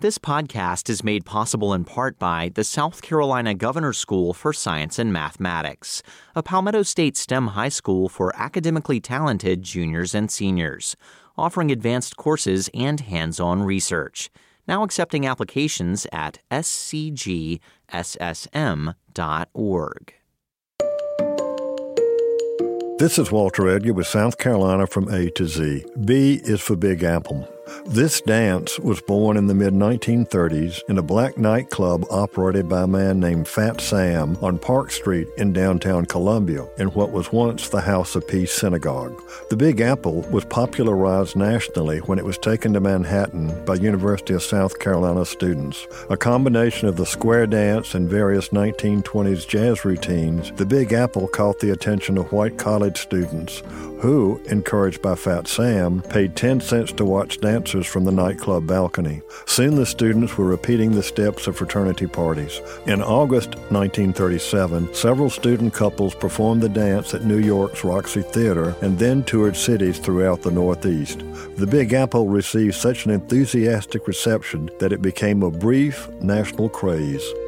This podcast is made possible in part by the South Carolina Governor School for Science and Mathematics, a Palmetto State STEM high school for academically talented juniors and seniors, offering advanced courses and hands-on research. Now accepting applications at scgssm.org. This is Walter Edgar with South Carolina from A to Z. B is for Big Apple. This dance was born in the mid-1930s in a black nightclub operated by a man named Fat Sam on Park Street in downtown Columbia, in what was once the House of Peace Synagogue. The Big Apple was popularized nationally when it was taken to Manhattan by University of South Carolina students. A combination of the square dance and various 1920s jazz routines, the Big Apple caught the attention of white college students who, encouraged by Fat Sam, paid 10 cents to watch dancers from the nightclub balcony. Soon the students were repeating the steps of fraternity parties. In August 1937, several student couples performed the dance at New York's Roxy Theater and then toured cities throughout the Northeast. The Big Apple received such an enthusiastic reception that it became a brief national craze.